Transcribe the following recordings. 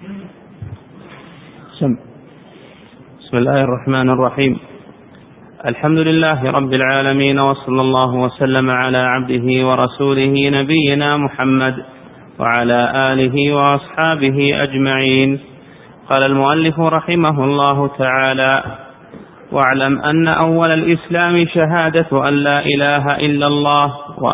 بسم الله الرحمن الرحيم. الحمد لله رب العالمين، وصلى الله وسلم على عبده ورسوله نبينا محمد وعلى آله وأصحابه أجمعين. قال المؤلف رحمه الله تعالى: واعلم أن أول الإسلام شهادة أن لا إله إلا الله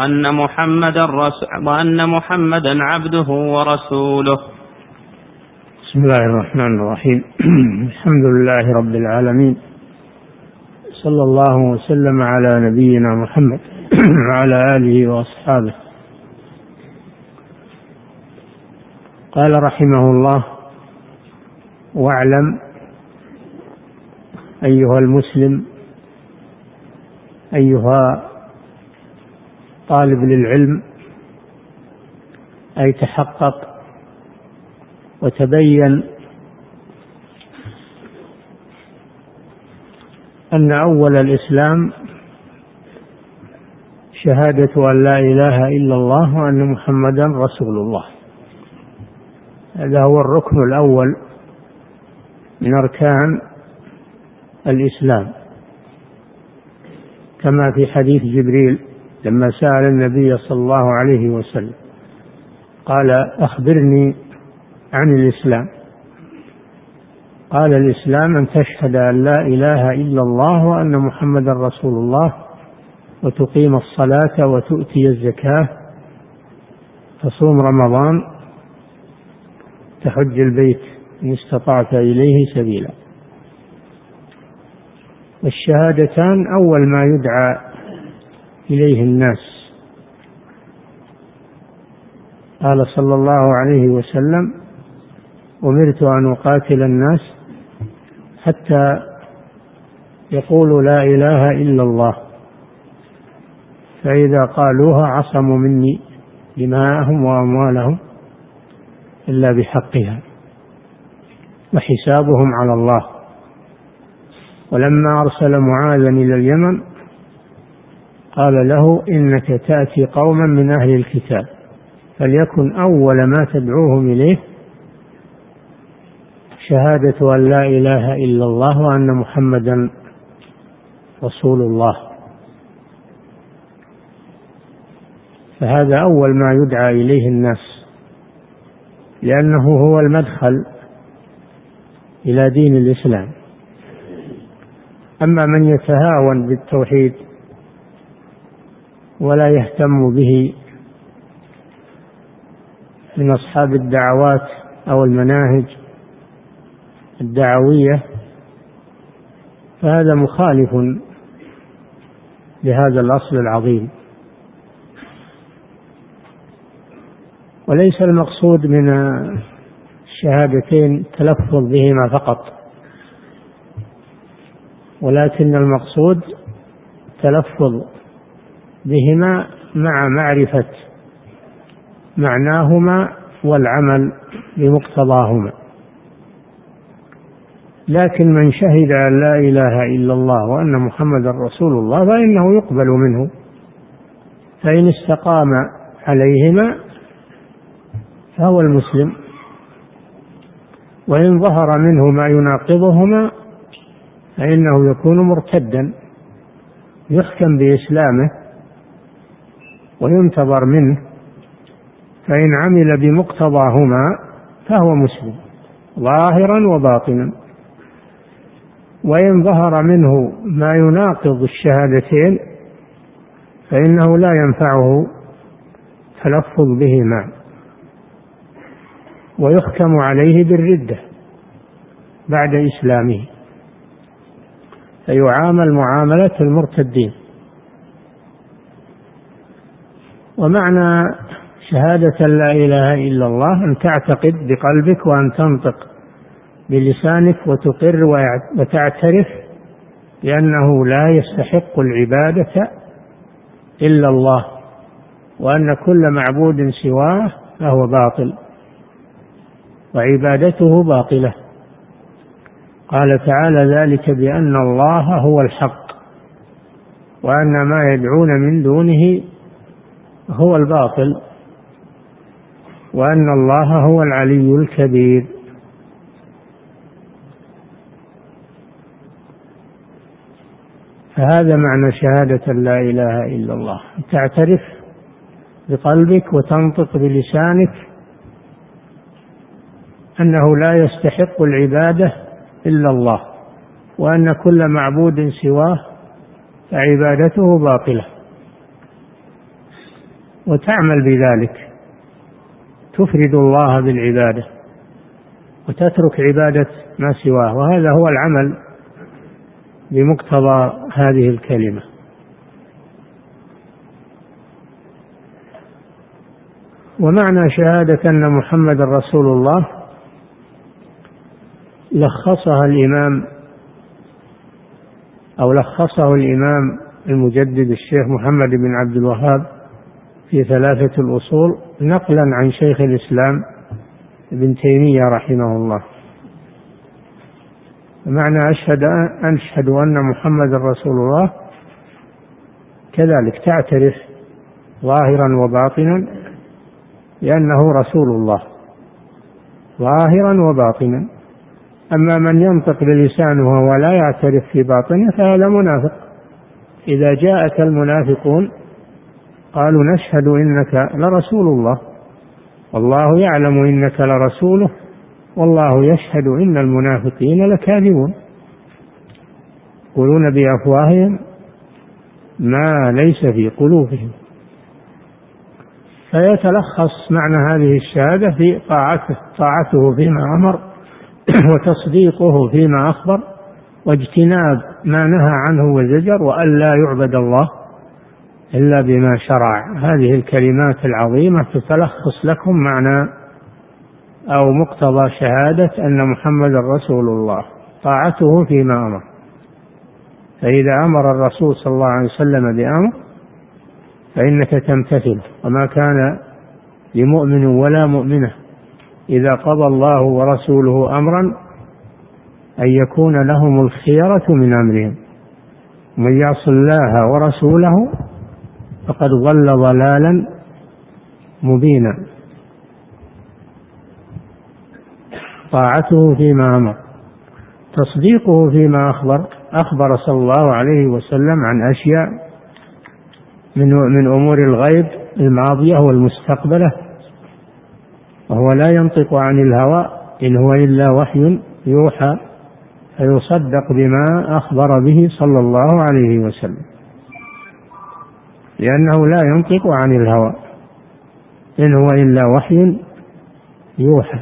وأن محمدا عبده ورسوله. بسم الله الرحمن الرحيم. الحمد لله رب العالمين، صلى الله وسلم على نبينا محمد وعلى آله وأصحابه. قال رحمه الله: واعلم أيها المسلم، أيها طالب للعلم، أي تحقق وتبين أن أول الإسلام شهادة أن لا إله إلا الله وأن محمدا رسول الله. هذا هو الركن الأول من أركان الإسلام، كما في حديث جبريل لما سأل النبي صلى الله عليه وسلم قال: أخبرني عن الإسلام. قال: الإسلام أن تشهد أن لا إله إلا الله وأن محمدا رسول الله، وتقيم الصلاة وتؤتي الزكاة، تصوم رمضان، تحج البيت إن استطعت إليه سبيلا. والشهادتان أول ما يدعى إليه الناس. قال صلى الله عليه وسلم: أمرت أن أقاتل الناس حتى يقولوا لا إله إلا الله، فإذا قالوها عصموا مني دماءهم وأموالهم إلا بحقها وحسابهم على الله. ولما أرسل معاذا إلى اليمن قال له: إنك تأتي قوما من أهل الكتاب، فليكن أول ما تدعوهم إليه شهادة أن لا إله إلا الله وأن محمدا رسول الله. فهذا أول ما يدعى إليه الناس، لأنه هو المدخل إلى دين الإسلام. أما من يتهاون بالتوحيد ولا يهتم به من أصحاب الدعوات أو المناهج الدعوية، فهذا مخالف لهذا الأصل العظيم. وليس المقصود من الشهادتين التلفظ بهما فقط، ولكن المقصود التلفظ بهما مع معرفة معناهما والعمل بمقتضاهما. لكن من شهد أن لا إله إلا الله وأن محمد رسول الله فإنه يقبل منه، فإن استقام عليهما فهو المسلم، وإن ظهر منه ما يناقضهما فإنه يكون مرتدا، يحكم بإسلامه وينتظر منه، فإن عمل بمقتضاهما فهو مسلم ظاهرا وباطنا. وإن ظهر منه ما يناقض الشهادتين فإنه لا ينفعه تلفظ بهما، ويحكم عليه بالردة بعد إسلامه، فيعامل معاملة المرتدين. ومعنى شهادة لا إله إلا الله أن تعتقد بقلبك وأن تنطق بلسانك وتقر وتعترف بأنه لا يستحق العبادة إلا الله، وأن كل معبود سواه فهو باطل وعبادته باطلة. قال تعالى: ذلك بأن الله هو الحق وأن ما يدعون من دونه هو الباطل وأن الله هو العلي الكبير. فهذا معنى شهادة لا إله إلا الله، تعترف بقلبك وتنطق بلسانك أنه لا يستحق العبادة إلا الله، وأن كل معبود سواه فعبادته باطلة، وتعمل بذلك، تفرد الله بالعبادة وتترك عبادة ما سواه، وهذا هو العمل بمقتضى هذه الكلمة. ومعنى شهادة أن محمد رسول الله لخصه الإمام المجدد الشيخ محمد بن عبد الوهاب في 3 الأصول نقلا عن شيخ الإسلام ابن تيمية رحمه الله. معنى أشهد أن محمد رسول الله كذلك تعترف ظاهرا وباطنا لأنه رسول الله ظاهرا وباطنا. أما من ينطق بلسانه ولا يعترف في باطنه فهذا منافق. إذا جاءك المنافقون قالوا نشهد إنك لرسول الله والله يعلم إنك لرسوله والله يشهد إن المنافقين لكاذبون، يقولون بأفواههم ما ليس في قلوبهم. فيتلخص معنى هذه الشهادة في طاعته فيما أمر وتصديقه فيما أخبر واجتناب ما نهى عنه وزجر، وأن لا يعبد الله إلا بما شرع. هذه الكلمات العظيمة تتلخص لكم معنى أو مقتضى شهادة أن محمد رسول الله، طاعته فيما أمر. فإذا أمر الرسول صلى الله عليه وسلم بأمر فإنك تمتثل، وما كان لمؤمن ولا مؤمنة إذا قضى الله ورسوله أمرا أن يكون لهم الخيرة من أمرهم، من يعص الله ورسوله فقد ضل ضلالا مبينا. طاعته فيما أمر، تصديقه فيما أخبر صلى الله عليه وسلم عن أشياء من أمور الغيب الماضية والمستقبلة، وهو لا ينطق عن الهوى إن هو إلا وحي يوحى، فيصدق بما أخبر به صلى الله عليه وسلم، لأنه لا ينطق عن الهوى إن هو إلا وحي يوحى.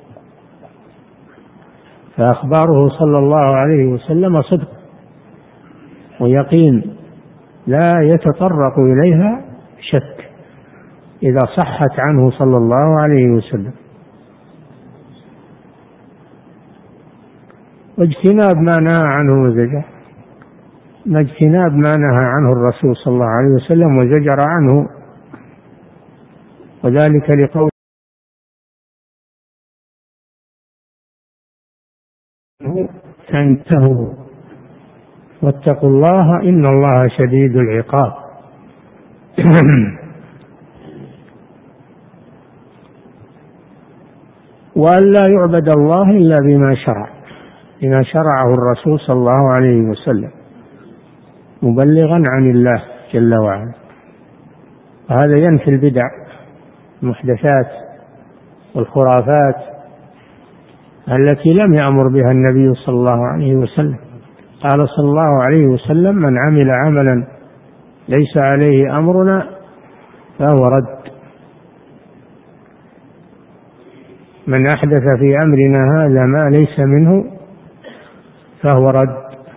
فأخباره صلى الله عليه وسلم صدق ويقين لا يتطرق إليها شك إذا صحت عنه صلى الله عليه وسلم. واجتناب ما نهى عنه وزجر، اجتناب ما نهى عنه الرسول صلى الله عليه وسلم وزجر عنه، وذلك لقوله فانتهوا واتقوا الله إن الله شديد العقاب. وأن لا يعبد الله إلا بما شرعه الرسول صلى الله عليه وسلم مبلغا عن الله جل وعلا. وهذا ينفي البدع المحدثات والخرافات التي لم يأمر بها النبي صلى الله عليه وسلم. قال صلى الله عليه وسلم من عمل عملا ليس عليه أمرنا فهو رد. من أحدث في أمرنا هذا ما ليس منه فهو رد.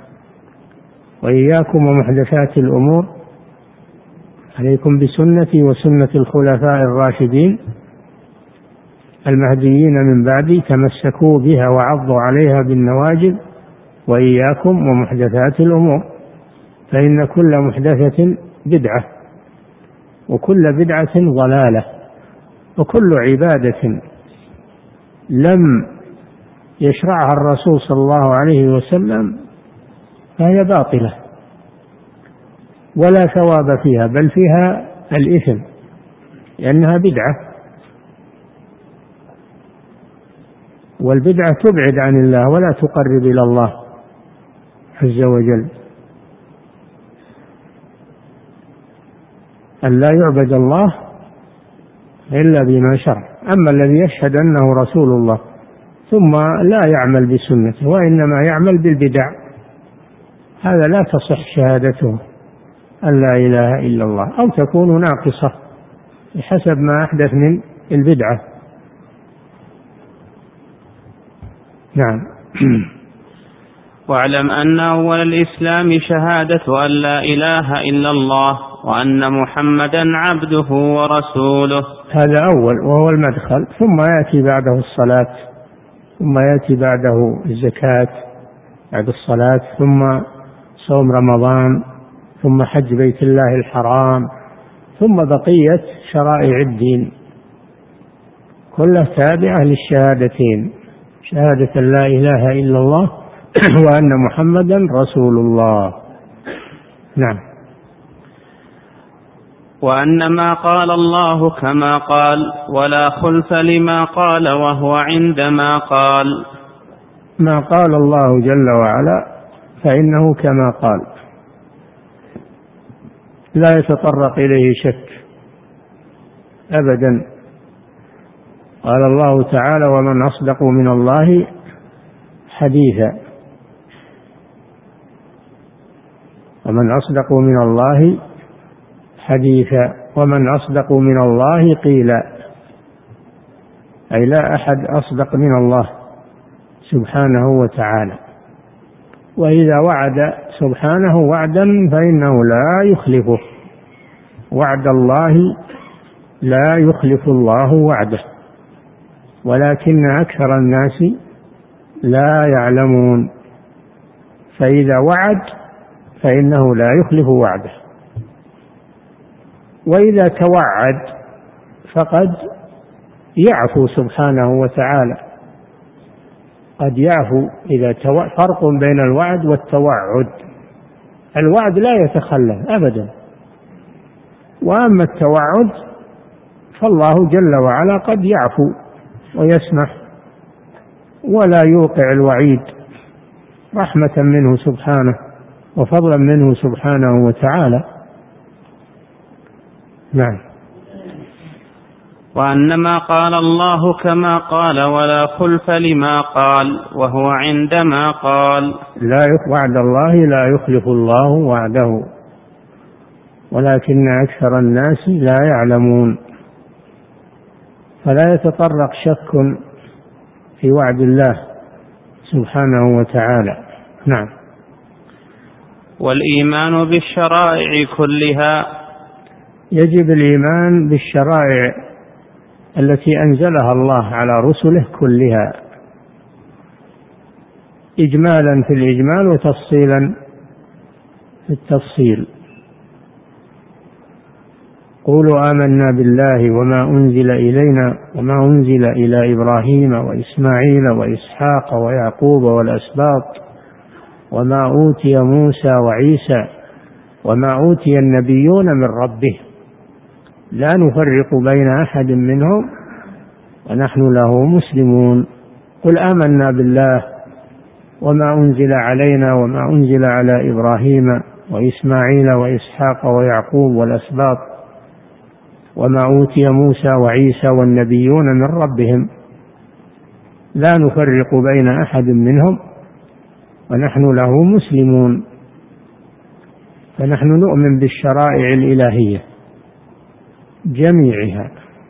وإياكم ومحدثات الأمور، عليكم بسنتي وسنة الخلفاء الراشدين المهديين من بعدي تمسكوا بها وعضوا عليها بالنواجذ، وإياكم ومحدثات الأمور فإن كل محدثة بدعة وكل بدعة ضلالة، وكل عبادة لم يشرعها الرسول صلى الله عليه وسلم فهي باطلة ولا ثواب فيها، بل فيها الإثم لأنها بدعة، والبدعة تبعد عن الله ولا تقرب إلى الله عز وجل. أن لا يعبد الله إلا بما شرع. أما الذي يشهد أنه رسول الله ثم لا يعمل بسنته وإنما يعمل بالبدع، هذا لا تصح شهادته أن لا إله إلا الله، أو تكون ناقصة بحسب ما أحدث من البدعة. نعم. واعلم أن أول الإسلام شهادة أن لا إله إلا الله وأن محمدا عبده ورسوله. هذا أول وهو المدخل، ثم يأتي بعده الصلاة، ثم يأتي بعده الزكاة بعد الصلاة، ثم صوم رمضان، ثم حج بيت الله الحرام، ثم بقية شرائع الدين كلها تابعة للشهادتين، شهادة لا إله إلا الله وأن محمدا رسول الله. نعم. وأن ما قال الله كما قال ولا خلف لما قال وهو عندما قال. ما قال الله جل وعلا فإنه كما قال لا يتطرق إليه شك أبدا. قال الله تعالى ومن أصدق من الله حديثا، ومن أصدق من الله حديثا، ومن أصدق من الله قيلا، أي لا أحد أصدق من الله سبحانه وتعالى. وإذا وعد سبحانه وعدا فإنه لا يخلفه، وعد الله لا يخلف الله وعده، ولكن أكثر الناس لا يعلمون. فإذا وعد فإنه لا يخلف وعده، وإذا توعد فقد يعفو سبحانه وتعالى، قد يعفو. إذا فرق بين الوعد والتوعد، الوعد لا يتخلف أبدا، وأما التوعد فالله جل وعلا قد يعفو ويسمح ولا يوقع الوعيد رحمة منه سبحانه وفضلا منه سبحانه وتعالى. نعم. وأنما قال الله كما قال ولا خلف لما قال وهو عندما قال. وعد الله لا يخلف الله وعده، ولكن أكثر الناس لا يعلمون، فلا يتطرق شك في وعد الله سبحانه وتعالى. نعم. والإيمان بالشرائع كلها، يجب الإيمان بالشرائع التي أنزلها الله على رسله كلها، إجمالا في الإجمال وتفصيلا في التفصيل. قولوا آمنا بالله وما أنزل إلينا وما أنزل إلى إبراهيم وإسماعيل وإسحاق ويعقوب والأسباط وما أوتي موسى وعيسى وما أوتي النبيون من ربه لا نفرق بين أحد منهم ونحن له مسلمون. قل آمنا بالله وما أنزل علينا وما أنزل على إبراهيم وإسماعيل وإسحاق ويعقوب والأسباط وما أوتي موسى وعيسى والنبيون من ربهم لا نفرق بين أحد منهم ونحن له مسلمون. فنحن نؤمن بالشرائع الإلهية جميعها،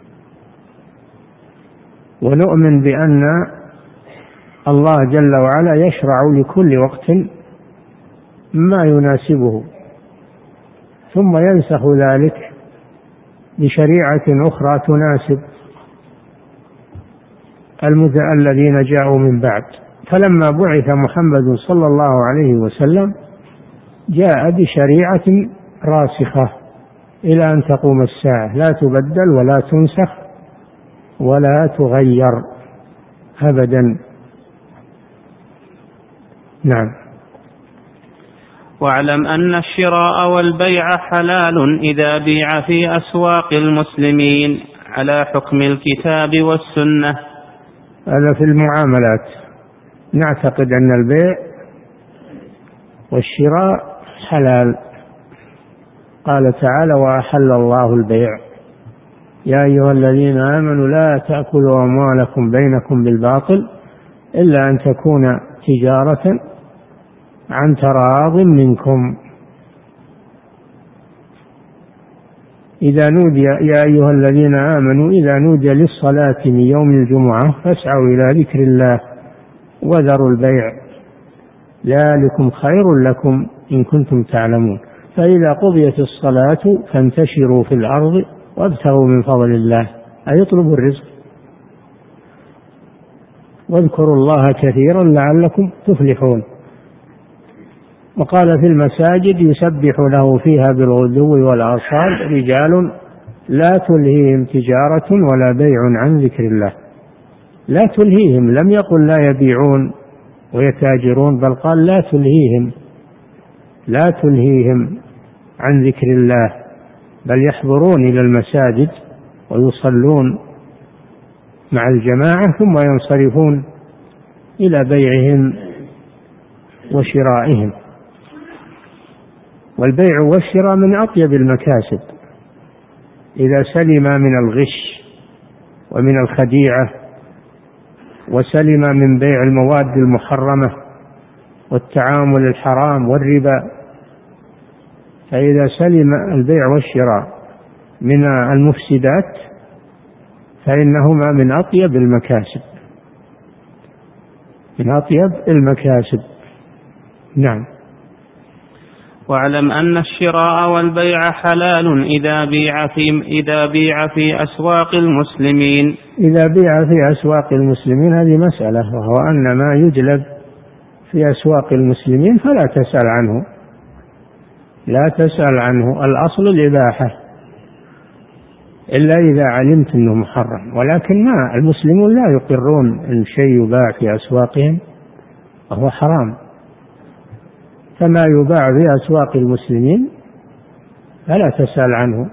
ونؤمن بأن الله جل وعلا يشرع لكل وقت ما يناسبه، ثم ينسخ ذلك بشريعة أخرى تناسب الذين جاءوا من بعد. فلما بعث محمد صلى الله عليه وسلم جاء بشريعة راسخة إلى أن تقوم الساعة، لا تبدل ولا تنسخ ولا تغير أبدا. نعم. واعلم أن الشراء والبيع حلال إذا بيع في أسواق المسلمين على حكم الكتاب والسنة. هذا في المعاملات، نعتقد أن البيع والشراء حلال قال تعالى: وأحل الله البيع. يا أيها الذين آمنوا لا تأكلوا أموالكم بينكم بالباطل إلا أن تكون تجارة عن تراض منكم. إذا نودي يا أيها الذين آمنوا إذا نودي للصلاة من يوم الجمعة فاسعوا إلى ذكر الله وذروا البيع ذلكم خير لكم إن كنتم تعلمون. فإذا قضيت الصلاة فانتشروا في الأرض وابتغوا من فضل الله، أي اطلبوا الرزق، واذكروا الله كثيرا لعلكم تفلحون. وقال: في المساجد يسبح له فيها بالغدو والآصال رجال لا تلهيهم تجارة ولا بيع عن ذكر الله. لا تلهيهم، لم يقل لا يبيعون ويتاجرون، بل قال لا تلهيهم عن ذكر الله، بل يحضرون إلى المساجد ويصلون مع الجماعة ثم ينصرفون إلى بيعهم وشرائهم. والبيع والشراء من أطيب المكاسب إذا سلم من الغش ومن الخديعة وسلم من بيع المواد المحرمة والتعامل الحرام والربا. فإذا سلم البيع والشراء من المفسدات فإنهما من أطيب المكاسب. نعم. واعلم أن الشراء والبيع حلال إذا بيع في أسواق المسلمين. إذا بيع في أسواق المسلمين هذه مسألة، وهو أن ما يجلب في أسواق المسلمين فلا تسأل عنه، الأصل الإباحة إلا إذا علمت أنه محرم. ولكن ما المسلمون لا يقرون أن شيء يباع في أسواقهم وهو حرام، فما يباع في أسواق المسلمين فلا تسأل عنه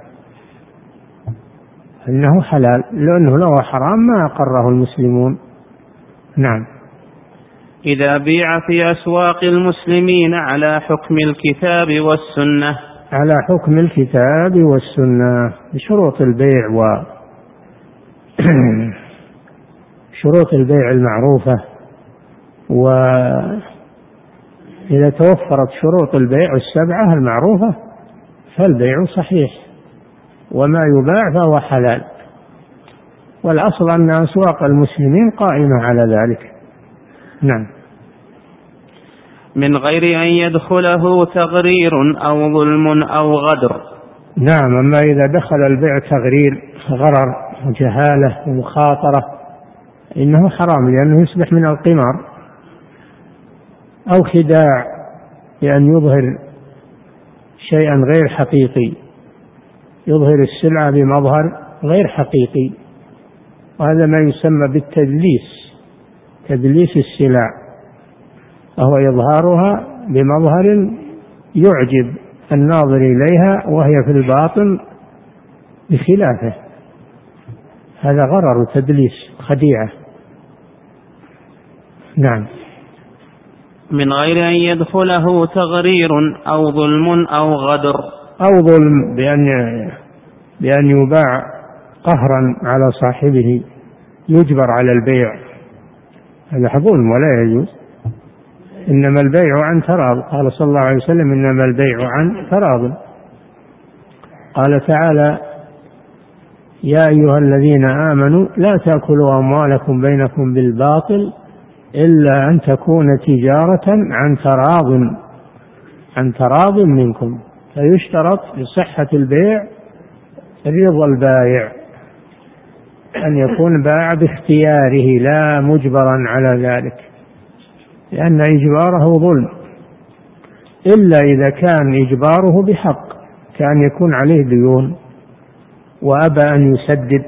إنه حلال، لأنه لو حرام ما أقره المسلمون. نعم. إذا بيع في أسواق المسلمين على حكم الكتاب والسنة. على حكم الكتاب والسنة بشروط البيع شروط البيع المعروفة. وإذا توفرت شروط البيع السبعة المعروفة فالبيع صحيح، وما يباع فهو حلال. والأصل أن أسواق المسلمين قائمة على ذلك. نعم. من غير أن يدخله تغرير أو ظلم أو غدر. نعم. أما إذا دخل البيع تغرير، غرر وجهالة ومخاطرة إنه حرام، لأنه يصبح من القمار، أو خداع بأن يظهر شيئا غير حقيقي، يظهر السلعة بمظهر غير حقيقي، وهذا ما يسمى بالتدليس، تدليس السلع، وهو إظهارها بمظهر يعجب الناظر إليها وهي في الباطن بخلافه. هذا غرر وتدليس خديعة. نعم. من غير أن يدخله تغرير أو ظلم أو غدر. أو ظلم بأن يباع قهرا على صاحبه، يجبر على البيع، هذا ظلم ولا يجوز. إنما البيع عن تراض، قال صلى الله عليه وسلم: إنما البيع عن تراض. قال تعالى: يا أيها الذين آمنوا لا تأكلوا أموالكم بينكم بالباطل إلا أن تكون تجارة عن تراض منكم. فيشترط لصحة البيع رضا البائع، أن يكون باع باختياره لا مجبرا على ذلك، لأن إجباره ظلم، إلا إذا كان إجباره بحق، كان يكون عليه ديون وأبى أن يسدد،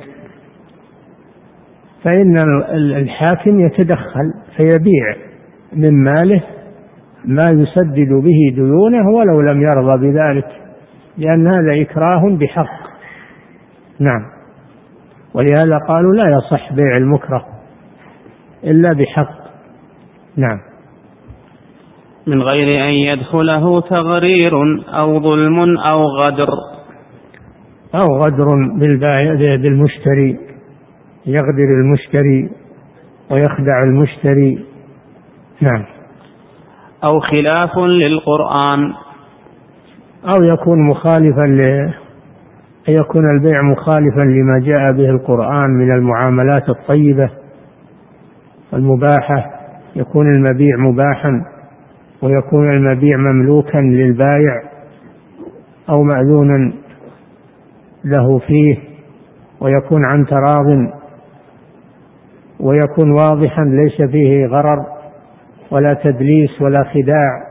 فإن الحاكم يتدخل فيبيع من ماله ما يسدد به ديونه ولو لم يرضى بذلك، لأن هذا إكراه بحق. نعم. ولهذا قالوا لا يصح بيع المكره إلا بحق. نعم. من غير أن يدخله تغرير أو ظلم أو غدر. أو غدر بالمشتري، يغدر المشتري ويخدع المشتري. نعم. أو خلاف للقرآن، أو يكون البيع مخالفا لما جاء به القرآن من المعاملات الطيبة المباحة، يكون المبيع مباحا ويكون المبيع مملوكا للبائع أو مأذونا له فيه، ويكون عن تراض، ويكون واضحا ليس فيه غرر ولا تدليس ولا خداع.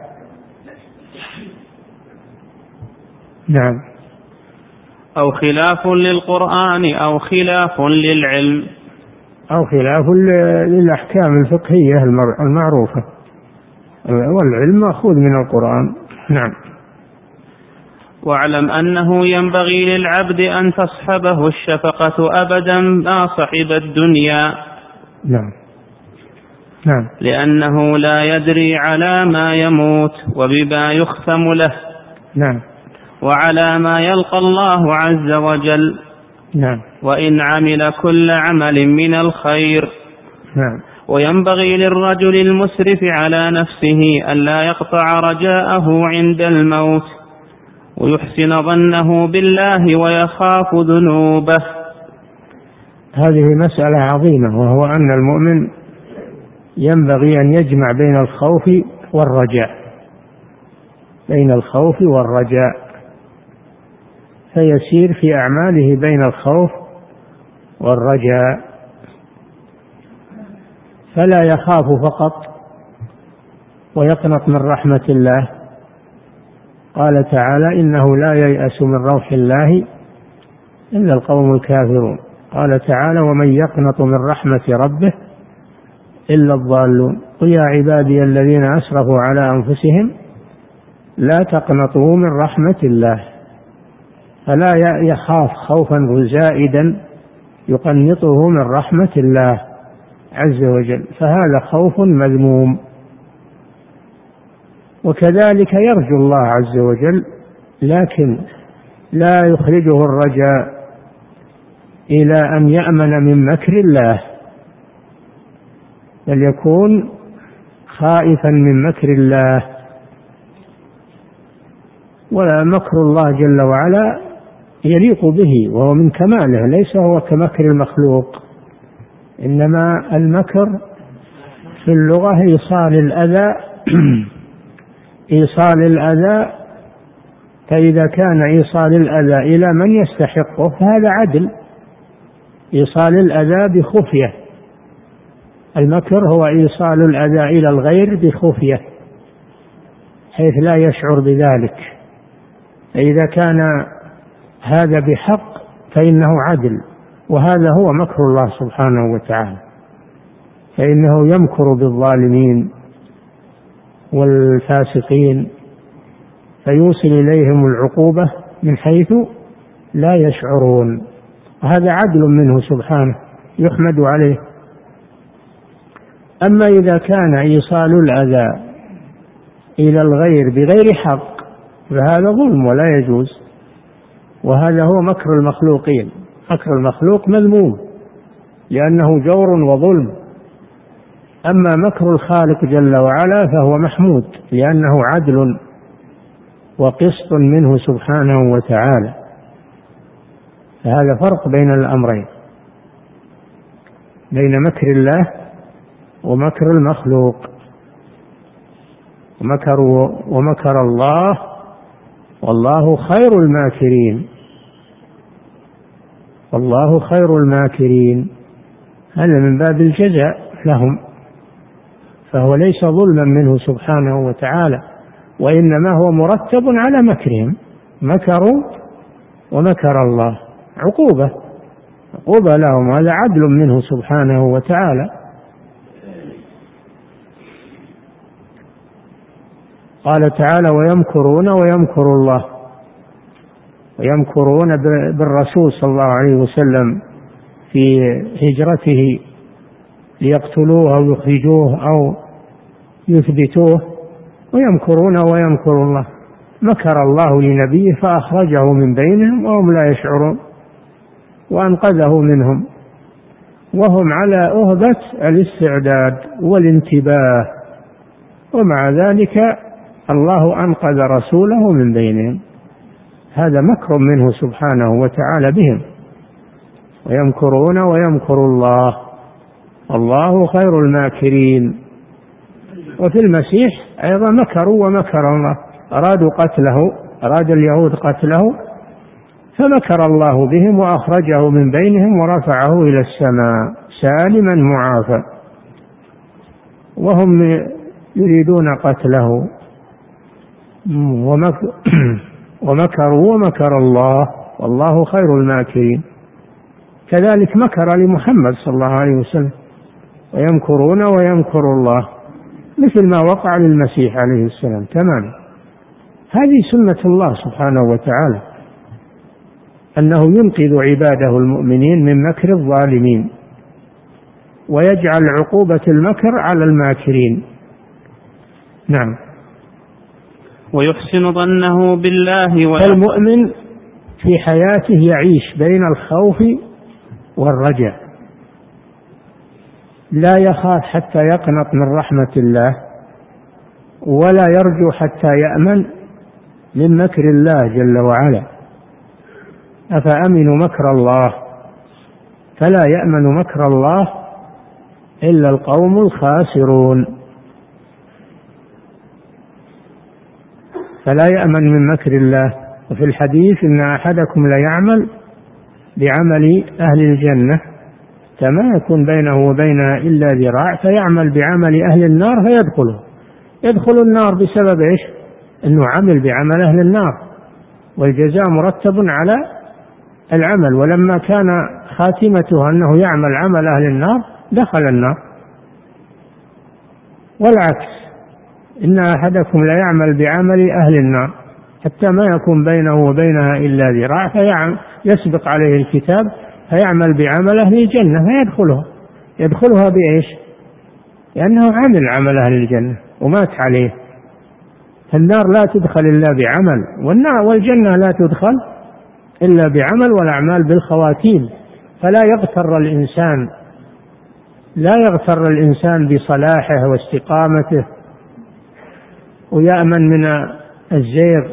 نعم. أو خلاف للقرآن أو خلاف للعلم، أو خلاف للأحكام الفقهية المعروفة، والعلم مأخوذ من القرآن. نعم. واعلم أنه ينبغي للعبد أن تصحبه الشفقة أبدا ما صحب الدنيا. نعم. نعم. لأنه لا يدري على ما يموت وبما يختم له. نعم. وعلى ما يلقى الله عز وجل. نعم. وإن عمل كل عمل من الخير. نعم. وينبغي للرجل المسرف على نفسه ألا يقطع رجاءه عند الموت، ويحسن ظنه بالله ويخاف ذنوبه. هذه مسألة عظيمة، وهو أن المؤمن ينبغي أن يجمع بين الخوف والرجاء، فيسير في أعماله بين الخوف والرجاء، فلا يخاف فقط ويقنط من رحمة الله. قال تعالى: إنه لا ييأس من روح الله إلا القوم الكافرون. قال تعالى: ومن يقنط من رحمة ربه إلا الضالون. قل يا عبادي الذين أسرفوا على أنفسهم لا تقنطوا من رحمة الله. فلا يخاف خوفا زائدا يقنطه من رحمة الله عز وجل، فهذا خوف مذموم. وكذلك يرجو الله عز وجل، لكن لا يخرجه الرجاء إلى أن يأمن من مكر الله، بل يكون خائفا من مكر الله. ولا مكر الله جل وعلا يليق به، وهو من كماله، ليس هو كمكر المخلوق، إنما المكر في اللغة إيصال الأذى فإذا كان إيصال الأذى إلى من يستحقه فهذا عدل. إيصال الأذى بخفية، المكر هو إيصال الأذى إلى الغير بخفية حيث لا يشعر بذلك، فإذا كان هذا بحق فإنه عدل، وهذا هو مكر الله سبحانه وتعالى، فإنه يمكر بالظالمين والفاسقين فيوصل إليهم العقوبة من حيث لا يشعرون، وهذا عدل منه سبحانه يحمد عليه. أما إذا كان إيصال الأذى إلى الغير بغير حق فهذا ظلم ولا يجوز، وهذا هو مكر المخلوقين. مكر المخلوق مذموم لأنه جور وظلم، أما مكر الخالق جل وعلا فهو محمود لأنه عدل وقسط منه سبحانه وتعالى. فهذا فرق بين الأمرين، بين مكر الله ومكر المخلوق. ومكر الله والله خير الماكرين، والله خير الماكرين، هذا من باب الجزاء لهم، فهو ليس ظلما منه سبحانه وتعالى، وإنما هو مرتب على مكرهم، مكروا ومكر الله، عقوبة لهم، هذا عدل منه سبحانه وتعالى. قال تعالى: ويمكرون ويمكر الله، ويمكرون بالرسول صلى الله عليه وسلم في هجرته ليقتلوه أو يخرجوه أو يثبتوه، ويمكرون ويمكر الله. مكر الله لنبيه فأخرجه من بينهم وهم لا يشعرون وأنقذه منهم وهم على أهبة الاستعداد والانتباه، ومع ذلك الله أنقذ رسوله من بينهم. هذا مكر منه سبحانه وتعالى بهم. ويمكرون ويمكر الله والله خير الماكرين. وفي المسيح أيضا مكروا ومكر الله، أرادوا قتله، أراد اليهود قتله فمكر الله بهم وأخرجه من بينهم ورفعه إلى السماء سالما معافى، وهم يريدون قتله. ومكروا ومكر الله والله خير الماكرين. كذلك مكر لمحمد صلى الله عليه وسلم، ويمكرون ويمكر الله، مثل ما وقع للمسيح عليه السلام تماما. هذه سنة الله سبحانه وتعالى، أنه ينقذ عباده المؤمنين من مكر الظالمين ويجعل عقوبة المكر على الماكرين. نعم. ويحسن ظنه بالله. فالمؤمن في حياته يعيش بين الخوف والرجاء، لا يخاف حتى يقنط من رحمة الله، ولا يرجو حتى يأمن من مكر الله جل وعلا. أفأمنوا مكر الله فلا يأمن مكر الله إلا القوم الخاسرون. فلا يأمن من مكر الله. وفي الحديث إن أحدكم ليعمل بعمل أهل الجنة فما يكون بينه وبينها إلا ذراع، فيعمل بعمل أهل النار فيدخله. يدخل النار بسبب إيش؟ أنه عمل بعمل أهل النار، والجزاء مرتب على العمل. ولما كان خاتمته أنه يعمل عمل أهل النار دخل النار. والعكس، إن أحدكم ليعمل بعمل أهل النار حتى ما يكون بينه وبينها إلا ذراع فيسبق عليه الكتاب فيعمل بعمل أهل الجنة فيدخلها. يدخلها بإيش؟ لأنه عمل عمل أهل الجنة ومات عليه. النار لا تدخل إلا بعمل، والجنة لا تدخل إلا بعمل، والأعمال بالخواتيم. فلا يغتر الإنسان بصلاحه واستقامته ويأمن من الزيغ.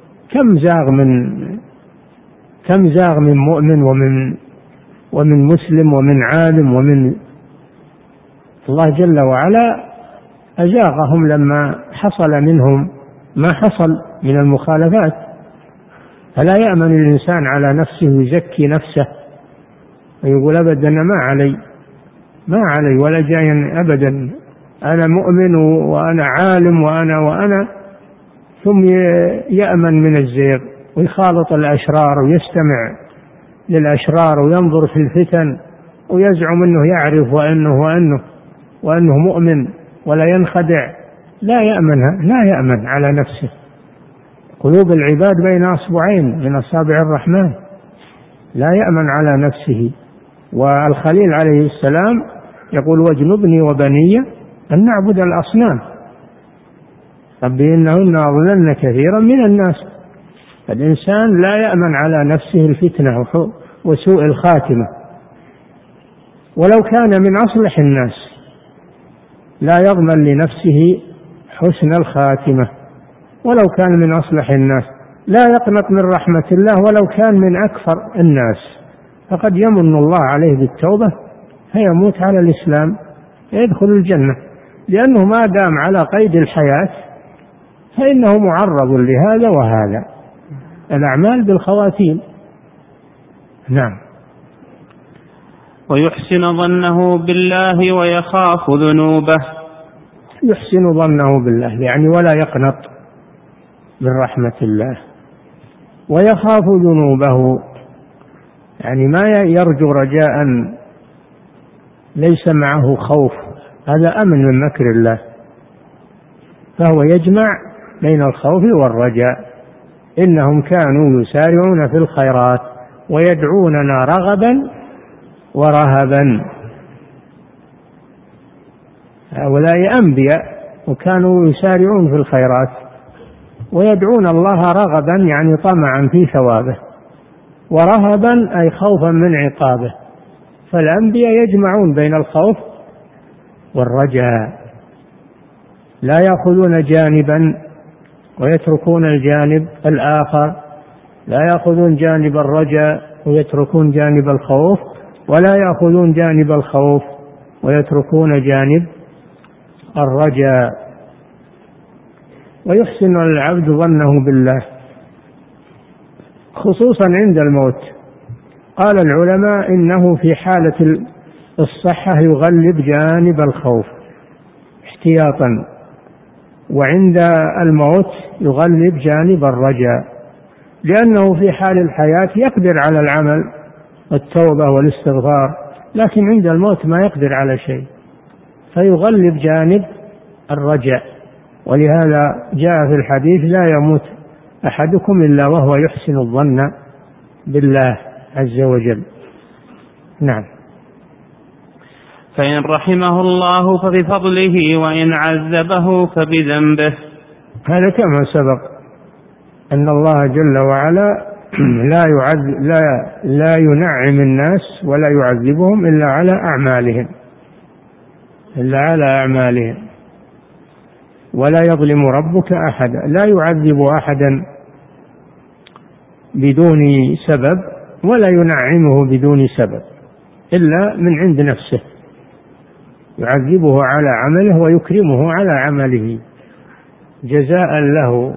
كم زاغ من مؤمن ومن مسلم ومن عالم ومن الله جل وعلا أزاغهم لما حصل منهم ما حصل من المخالفات. فلا يأمن الإنسان على نفسه ويزكي نفسه ويقول أبدا ما علي ولا جاي أبدا، أنا مؤمن وأنا عالم وأنا ثم يأمن من الزيغ ويخالط الأشرار ويستمع للأشرار وينظر في الفتن ويزعم أنه يعرف وأنه مؤمن ولا ينخدع. لا يأمن على نفسه. قلوب العباد بين أصبعين من أصابع الرحمن، لا يأمن على نفسه. والخليل عليه السلام يقول واجنبني وبني أن نعبد الأصنام رب إنهن أضللن كثيرا من الناس. الإنسان لا يأمن على نفسه الفتنة وسوء الخاتمة، ولو كان من أصلح الناس لا يضمن لنفسه حسن الخاتمة. ولو كان من أصلح الناس لا يقنط من رحمة الله ولو كان من أكثر الناس، فقد يمن الله عليه بالتوبة فيموت على الإسلام يدخل الجنة، لأنه ما دام على قيد الحياة فإنه معرض لهذا وهذا. الأعمال بالخواتيم. نعم. ويحسن ظنه بالله ويخاف ذنوبه. يحسن ظنه بالله يعني ولا يقنط من رحمة الله، ويخاف ذنوبه يعني ما يرجو رجاء ليس معه خوف، هذا أمن من مكر الله. فهو يجمع بين الخوف والرجاء. إنهم كانوا يسارعون في الخيرات ويدعوننا رغبا ورهبا. هؤلاء أنبياء وكانوا يسارعون في الخيرات ويدعون الله رغبا يعني طمعا في ثوابه، ورهبا أي خوفا من عقابه. فالأنبياء يجمعون بين الخوف والرجاء، لا يأخذون جانبا ويتركون الجانب الآخر، لا يأخذون جانب الرجاء ويتركون جانب الخوف، ولا يأخذون جانب الخوف ويتركون جانب الرجاء. ويحسن العبد ظنه بالله خصوصا عند الموت. قال العلماء إنه في حالة الصحة يغلب جانب الخوف احتياطا، وعند الموت يغلب جانب الرجاء، لأنه في حال الحياة يقدر على العمل والتوبة والاستغفار، لكن عند الموت ما يقدر على شيء، فيغلب جانب الرجاء. ولهذا جاء في الحديث: لا يموت أحدكم إلا وهو يحسن الظن بالله عز وجل. نعم. فإن رحمه الله فبفضله، وإن عذبه فبذنبه. هذا كما سبق أن الله جل وعلا لا ينعم الناس ولا يعذبهم إلا على أعمالهم، ولا يظلم ربك أحدا، لا يعذب أحدا بدون سبب ولا ينعمه بدون سبب إلا من عند نفسه، يعذبه على عمله ويكرمه على عمله جزاء له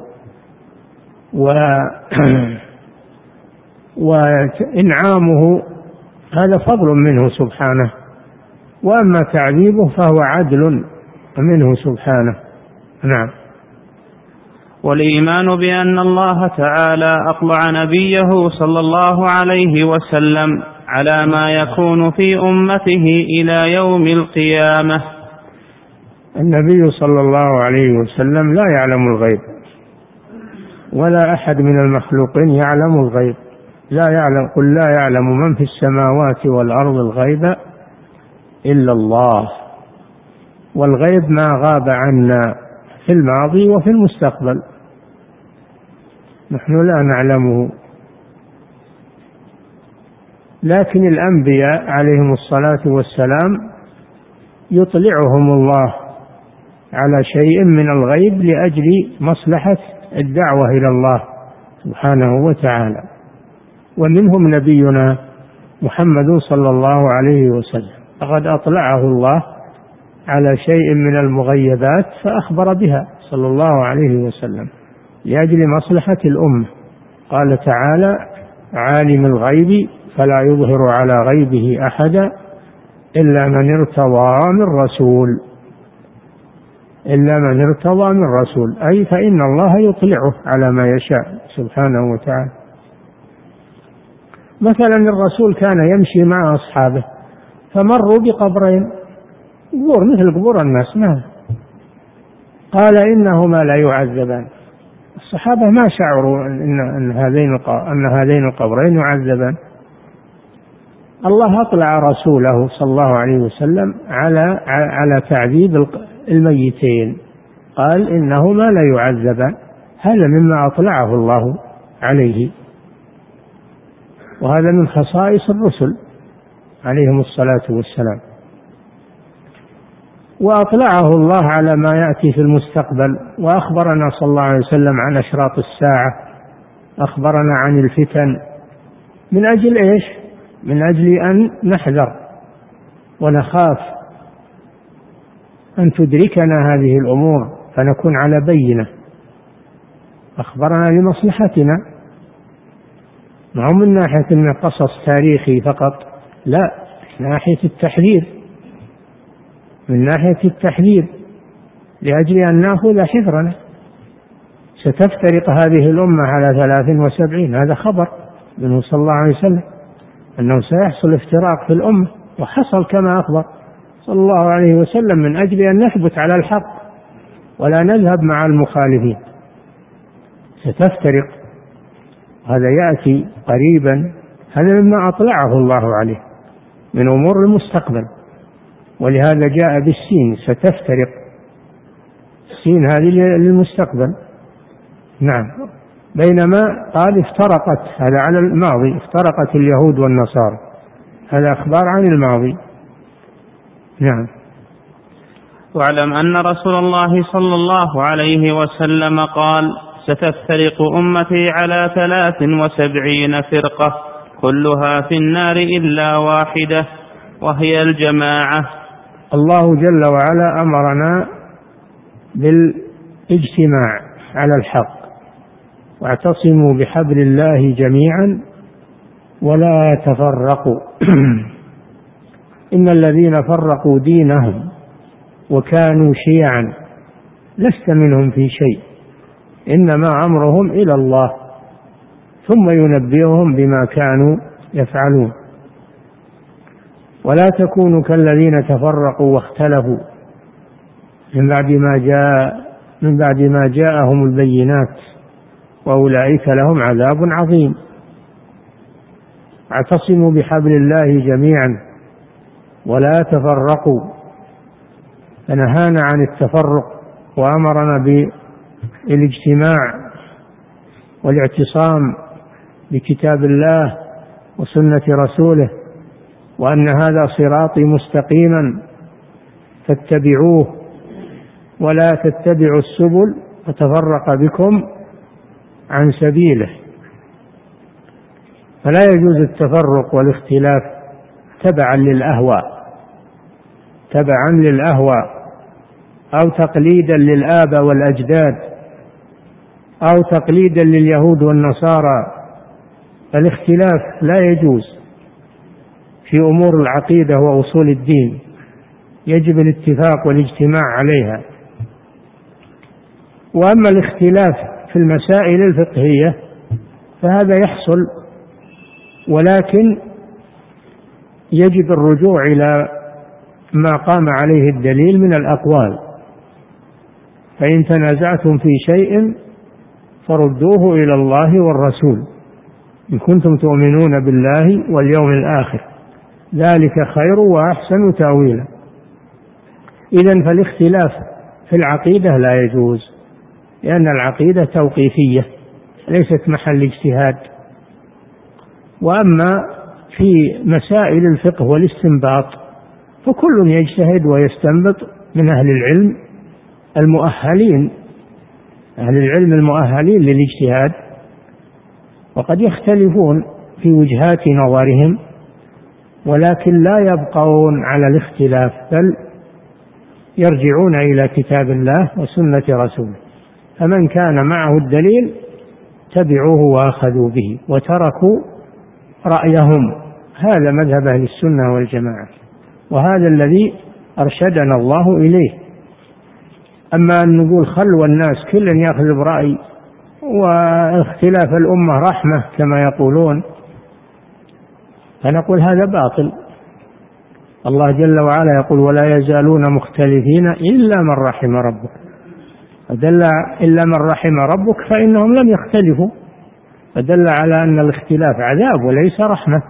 وإنعامه، هذا فضل منه سبحانه، وأما تعذيبه فهو عدل منه سبحانه. نعم. والإيمان بأن الله تعالى أطلع نبيه صلى الله عليه وسلم على ما يكون في أمته إلى يوم القيامة. النبي صلى الله عليه وسلم لا يعلم الغيب، ولا أحد من المخلوقين يعلم الغيب. قل لا يعلم من في السماوات والأرض الغيب إلا الله، والغيب ما غاب عنا في الماضي وفي المستقبل، نحن لا نعلمه. لكن الأنبياء عليهم الصلاة والسلام يطلعهم الله على شيء من الغيب لأجل مصلحة الدعوة إلى الله سبحانه وتعالى، ومنهم نبينا محمد صلى الله عليه وسلم، فقد أطلعه الله على شيء من المغيبات فأخبر بها صلى الله عليه وسلم لأجل مصلحة الأمة. قال تعالى: عالم الغيب فلا يظهر على غيبه أحدا إلا من ارتضى من رسول، أي فإن الله يطلعه على ما يشاء سبحانه وتعالى. مثلا الرسول كان يمشي مع أصحابه فمروا بقبرين، قبور مثل قبور الناس، قال إنهما لا يعذبان. الصحابة ما شعروا أن هذين القبرين يعذبان. الله أطلع رسوله صلى الله عليه وسلم على تعذيب الميتين، قال إنهما لا يعذبان، هذا مما أطلعه الله عليه، وهذا من خصائص الرسل عليهم الصلاة والسلام. وأطلعه الله على ما يأتي في المستقبل، وأخبرنا صلى الله عليه وسلم عن أشراط الساعة، أخبرنا عن الفتن، من أجل إيش؟ من أجل أن نحذر ونخاف أن تدركنا هذه الأمور فنكون على بينة. أخبرنا لمصلحتنا، ما هو من ناحية أن قصص تاريخي فقط، لا، من ناحية التحذير لأجل أن نأخذ حذرنا. ستفترق هذه الأمة على 73، هذا خبر منه صلى الله عليه وسلم أنه سيحصل افتراق في الأمة، وحصل كما أخبر صلى الله عليه وسلم، من أجل أن نثبت على الحق ولا نذهب مع المخالفين. ستفترق، هذا يأتي قريبا، هذا مما أطلعه الله عليه من أمور المستقبل، ولهذا جاء بالسين، ستفترق السين هذه للمستقبل. نعم. بينما قال افترقت، هذا على الماضي، افترقت اليهود والنصارى، هذا أخبار عن الماضي. نعم. واعلم أن رسول الله صلى الله عليه وسلم قال: ستفترق أمتي على 73 فرقة كلها في النار إلا واحدة وهي الجماعة. الله جل وعلا أمرنا بالاجتماع على الحق، واعتصموا بحبل الله جميعا ولا تفرقوا إن الذين فرقوا دينهم وكانوا شيعا لست منهم في شيء إنما أمرهم إلى الله ثم ينبئهم بما كانوا يفعلون. ولا تكونوا كالذين تفرقوا واختلفوا من بعد ما جاءهم البينات وأولئك لهم عذاب عظيم. اعتصموا بحبل الله جميعا ولا تفرقوا، فنهانا عن التفرق وأمرنا بالاجتماع والاعتصام بكتاب الله وسنة رسوله، وأن هذا صراطي مستقيما فاتبعوه ولا تتبعوا السبل فتفرق بكم عن سبيله. فلا يجوز التفرق والاختلاف تبعا للأهواء أو تقليدا للآباء والأجداد أو تقليدا لليهود والنصارى. الاختلاف لا يجوز في أمور العقيدة وأصول الدين، يجب الاتفاق والاجتماع عليها. وأما الاختلاف في المسائل الفقهية فهذا يحصل، ولكن يجب الرجوع إلى ما قام عليه الدليل من الأقوال. فإن تنازعتم في شيء فردوه إلى الله والرسول إن كنتم تؤمنون بالله واليوم الآخر ذلك خير وأحسن تأويلا. إذن فالاختلاف في العقيدة لا يجوز، لأن العقيدة توقيفية ليست محل اجتهاد. وأما في مسائل الفقه والاستنباط فكل يجتهد ويستنبط من أهل العلم المؤهلين للاجتهاد، وقد يختلفون في وجهات نظرهم ولكن لا يبقون على الاختلاف، بل يرجعون إلى كتاب الله وسنة رسوله. فمن كان معه الدليل تبعوه وأخذوا به وتركوا رأيهم. هذا مذهب أهل السنة والجماعة، وهذا الذي أرشدنا الله إليه. أما أن نقول خلوا الناس كل يأخذ برأي واختلاف الأمة رحمة كما يقولون، فنقول هذا باطل. الله جل وعلا يقول: ولا يزالون مختلفين إلا من رحم ربك. فدل إلا من رحم ربك فإنهم لم يختلفوا، فدل على أن الاختلاف عذاب وليس رحمة.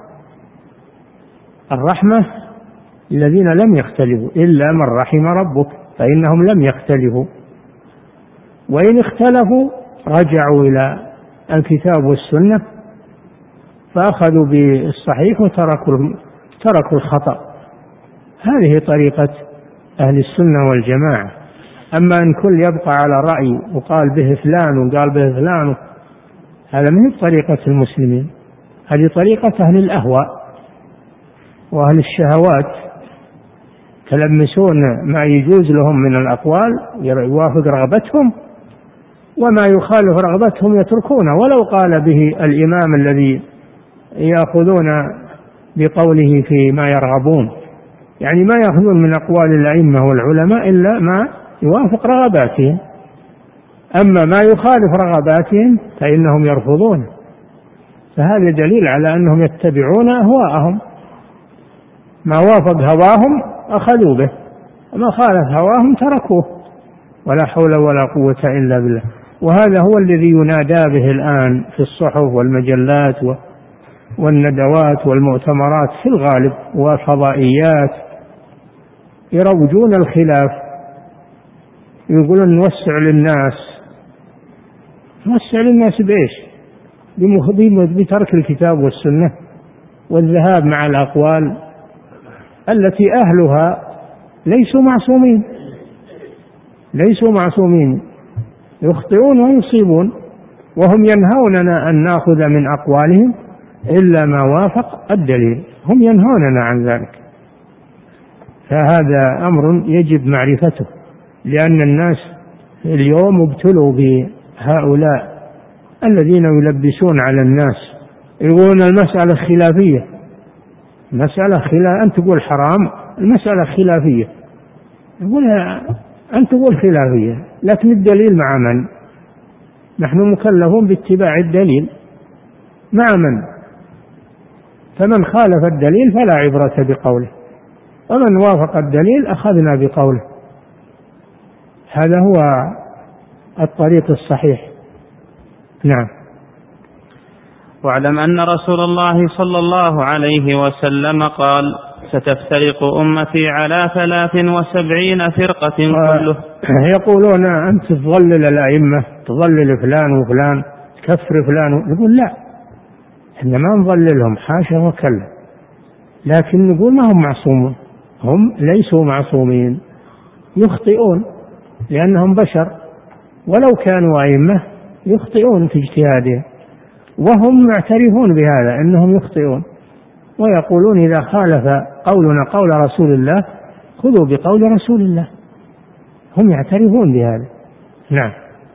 الرحمة الذين لم يختلفوا إلا من رحم ربك فإنهم لم يختلفوا، وإن اختلفوا رجعوا إلى الكتاب والسنة فأخذوا بالصحيح وتركوا الخطأ. هذه طريقة أهل السنة والجماعة. أما أن كل يبقى على رأي وقال به فلان وقال به فلان، هذا من طريقة المسلمين، هذه طريقة أهل الأهواء وأهل الشهوات، تلمسون ما يجوز لهم من الأقوال يوافق رغبتهم، وما يخالف رغبتهم يتركونه ولو قال به الإمام الذي يأخذون بقوله فيما يرغبون. يعني ما يأخذون من أقوال الأئمة والعلماء إلا ما يوافق رغباتهم، أما ما يخالف رغباتهم فإنهم يرفضون. فهذا دليل على أنهم يتبعون أهواءهم، ما وافق هواهم أخذوا به وما خالف هواهم تركوه، ولا حول ولا قوة إلا بالله. وهذا هو الذي ينادى به الآن في الصحف والمجلات والندوات والمؤتمرات في الغالب والفضائيات، يروجون الخلاف يقولون نوسع للناس. نوسع للناس بإيش؟ بترك الكتاب والسنة والذهاب مع الأقوال التي أهلها ليسوا معصومين، يخطئون ويصيبون، وهم ينهوننا أن نأخذ من أقوالهم إلا ما وافق الدليل، هم ينهوننا عن ذلك. فهذا أمر يجب معرفته، لأن الناس اليوم ابتلوا بهؤلاء الذين يلبسون على الناس، يقولون المسألة خلافية، أنت تقول حرام، المسألة خلافية، يقولها أنت تقول خلافية، لكن الدليل مع من؟ نحن مكلفون باتباع الدليل مع من؟ فمن خالف الدليل فلا عبرة بقوله، ومن وافق الدليل أخذنا بقوله. هذا هو الطريق الصحيح. نعم. واعلم أن رسول الله صلى الله عليه وسلم قال: ستفترق أمتي على 73 فرقة كله. يقولون أنت تضلل الأئمة، تضلل فلان وفلان، تكفر فلان. نقول لا، إحنا ما نضللهم، حاشا وكلا، لكن نقول ما هم معصومون، هم ليسوا معصومين، يخطئون لأنهم بشر، ولو كانوا أئمة يخطئون في اجتهادهم، وهم معترفون بهذا أنهم يخطئون، ويقولون إذا خالف قولنا قول رسول الله خذوا بقول رسول الله، هم يعترفون بهذا. نعم.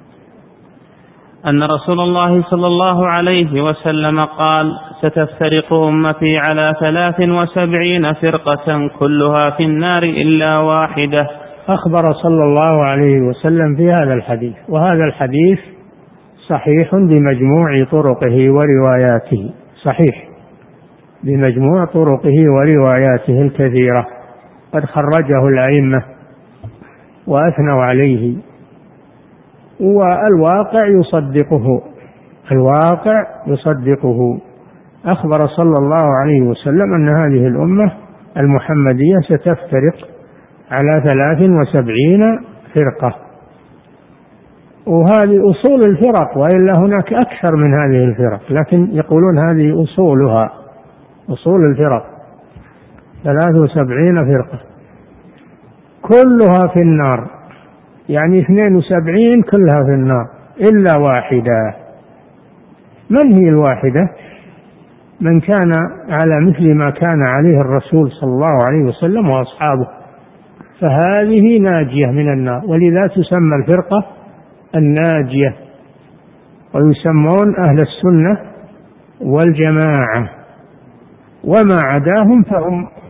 أن رسول الله صلى الله عليه وسلم قال: ستفترق أمتي على 73 فرقة كلها في النار إلا واحدة. أخبر صلى الله عليه وسلم في هذا الحديث، وهذا الحديث صحيح بمجموع طرقه ورواياته، صحيح بمجموع طرقه ورواياته الكثيرة، قد خرجه الأئمة وأثنوا عليه، والواقع يصدقه. أخبر صلى الله عليه وسلم أن هذه الأمة المحمدية ستفترق على 73 فرقة، وهذه أصول الفرق، وإلا هناك أكثر من هذه الفرق، لكن يقولون هذه أصولها، أصول الفرق 73 فرقة كلها في النار، يعني 72 كلها في النار إلا واحدة. من هي الواحدة؟ من كان على مثل ما كان عليه الرسول صلى الله عليه وسلم وأصحابه، فهذه ناجية من النار، ولذا تسمى الفرقة الناجية، ويسمون أهل السنة والجماعة، وما عداهم فهم